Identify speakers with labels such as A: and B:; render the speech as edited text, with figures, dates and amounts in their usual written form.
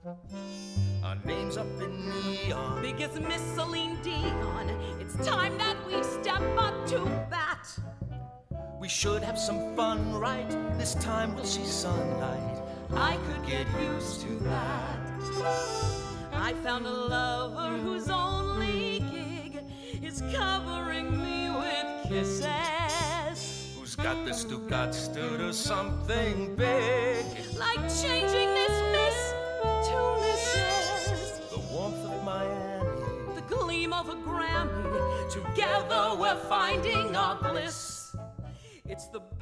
A: Our name's up in neon.
B: Biggest Miss Celine Dion. It's time that we step up to bat.
A: We should have some fun, right? This time we'll see sunlight.
B: I could get used to that. I found a lover whose only gig is covering me with kisses.
A: Who's got the Stuttgarts to do something big,
B: like changing this miss to Mrs.
A: The warmth of Miami,
B: the gleam of a Grammy. Together we're finding our bliss. It's the